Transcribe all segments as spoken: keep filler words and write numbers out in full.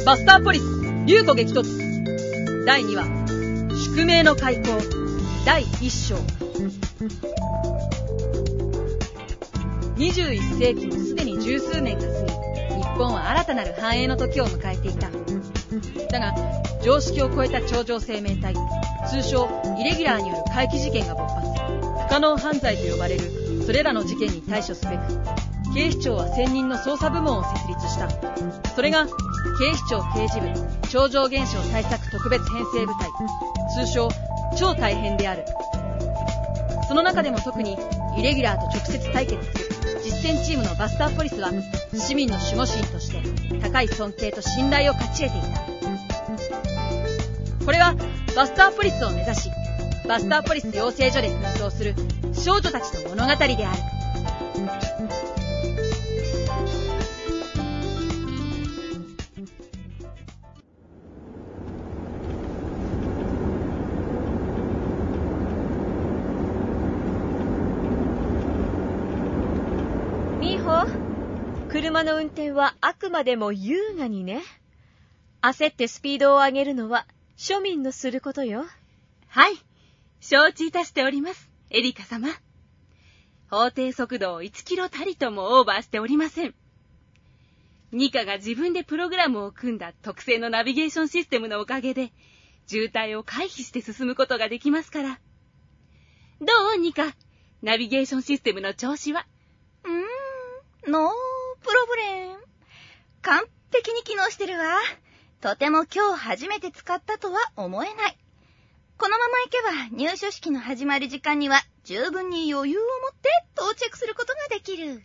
バスターポリス竜子激突だいにわ宿命の開口だいいっ章。にじゅういっせいきもすでに十数年が過ぎ、日本は新たなる繁栄の時を迎えていた。だが常識を超えた超常生命体、通称イレギュラーによる怪奇事件が勃発。不可能犯罪と呼ばれるそれらの事件に対処すべく、警視庁は専任の捜査部門を設立した。それが警視庁刑事部超常現象対策特別編成部隊、通称超大編である。その中でも特にイレギュラーと直接対決する実践チームのバスターポリスは、市民の守護神として高い尊敬と信頼を勝ち得ていた。これはバスターポリスを目指し、バスターポリス養成所で奮闘する少女たちの物語である。 車の運転はあくまでも優雅にね。焦ってスピードを上げるのは庶民のすることよ。 はい、承知いたしております、エリカ様。法定速度をいちキロたりともオーバーしておりません。ニカが自分でプログラムを組んだ特製のナビゲーションシステムのおかげで、渋滞を回避して進むことができますから。どう、ニカ、ナビゲーションシステムの調子は？ うーん、ノープロブレム。完璧に機能してるわ。とても今日初めて使ったとは思えない。このまま行けば入所式の始まる時間には十分に余裕を持って到着することができる。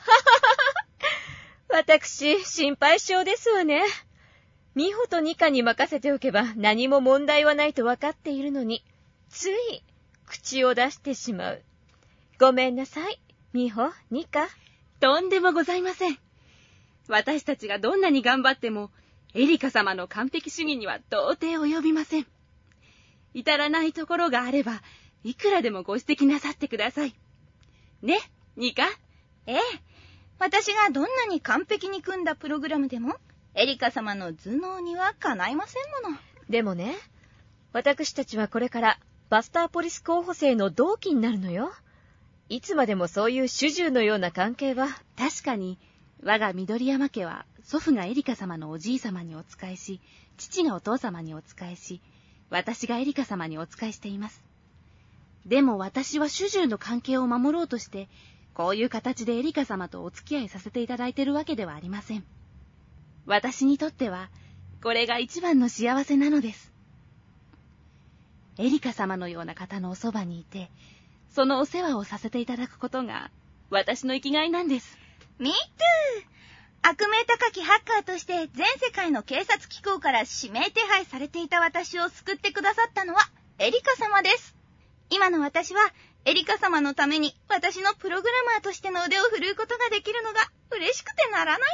私、心配性ですわね。美穂とニカに任せておけば何も問題はないと分かっているのに、つい口を出してしまう。ごめんなさい、美穂、ニカ。 とんでもございません。私たちがどんなに頑張っても、エリカ様の完璧主義には到底及びません。至らないところがあれば、いくらでもご指摘なさってください。ね、ニカ？ ええ。私がどんなに完璧に組んだプログラムでも、エリカ様の頭脳にはかないませんもの。 でもね、私たちはこれからバスターポリス候補生の同期になるのよ。いつまでもそういう主従のような関係は。 確かに、我が緑山家は祖父がエリカ様のおじい様にお仕えし、父がお父様にお仕えし、私がエリカ様にお仕えしています。でも私は主従の関係を守ろうとして、こういう形でエリカ様とお付き合いさせていただいているわけではありません。私にとっては、これが一番の幸せなのです。エリカ様のような方のおそばにいて、そのお世話をさせていただくことが私の生きがいなんです。 ミートゥー。悪名高きハッカーとして全世界の警察機構から指名手配されていた私を救ってくださったのはエリカ様です。今の私はエリカ様のために私のプログラマーとしての腕を振るうことができるのが嬉しくてならないんです。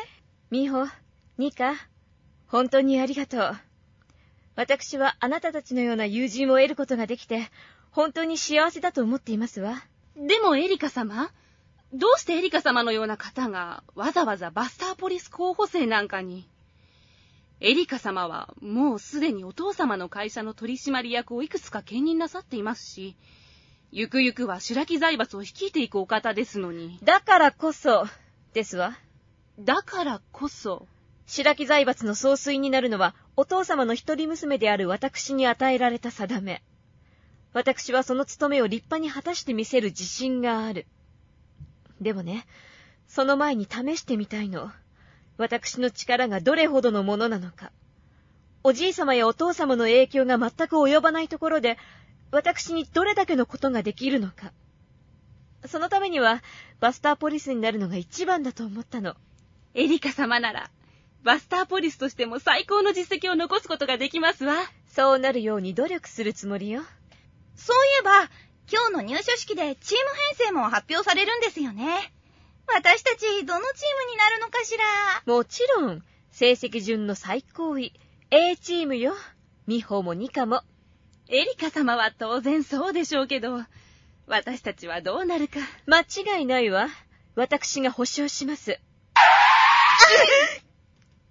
美穂、ニカ、本当にありがとう。私はあなたたちのような友人を得ることができて、本当に幸せだと思っていますわ。 でもエリカ様、どうしてエリカ様のような方がわざわざバスターポリス候補生なんかに？エリカ様はもうすでにお父様の会社の取締役をいくつか兼任なさっていますし、ゆくゆくは白木財閥を率いていくお方ですのに。 だからこそですわ。 だからこそ白木財閥の総帥になるのはお父様の一人娘である私に与えられた定め。私はその務めを立派に果たしてみせる自信がある。でもね、その前に試してみたいの。私の力がどれほどのものなのか。おじい様やお父様の影響が全く及ばないところで、私にどれだけのことができるのか。そのためには、バスターポリスになるのが一番だと思ったの。 エリカ様なら、バスターポリスとしても最高の実績を残すことができますわ。 そうなるように努力するつもりよ。 そういえば、今日の入所式でチーム編成も発表されるんですよね。私たちどのチームになるのかしら。 もちろん、成績順の最高位、A チームよ。美穂もニカも。 エリカ様は当然そうでしょうけど、私たちはどうなるか。 間違いないわ。私が保証します。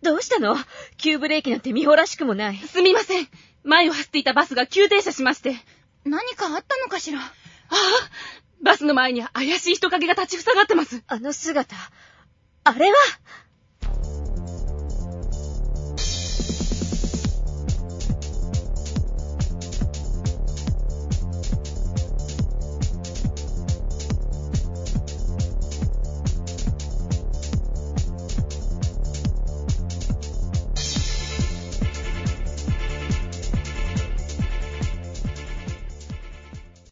どうしたの？急ブレーキなんて美穂らしくもない。 すみません。前を走っていたバスが急停車しまして。 何かあったのかしら？ ああ、バスの前に怪しい人影が立ちふさがってます。 あの姿、あれは